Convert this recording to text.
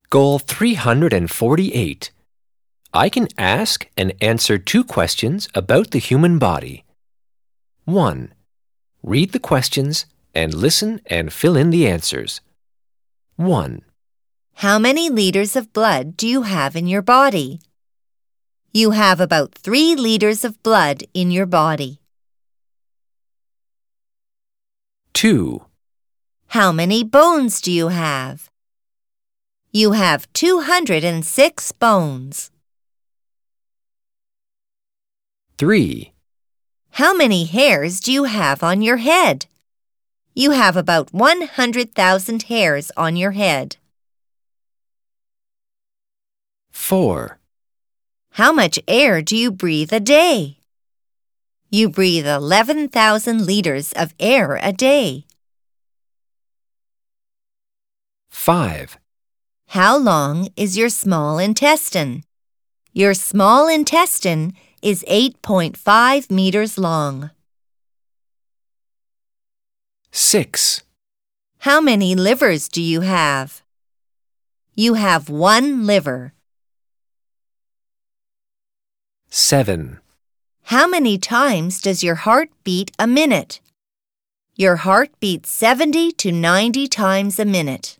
Goal 348. I can ask and answer 2 questions about the human body. 1. Read the questions and listen and fill in the answers. 1. How many liters of blood do you have in your body? You have about 3 liters of blood in your body. 2. How many bones do you have? You have 206 bones. 3. How many hairs do you have on your head? You have about 100,000 hairs on your head. 4. How much air do you breathe a day? You breathe 11,000 liters of air a day. 5. How long is your small intestine? Your small intestine is 8.5 meters long. 6. How many livers do you have? You have 1 liver. 7. How many times does your heart beat a minute? Your heart beats 70 to 90 times a minute.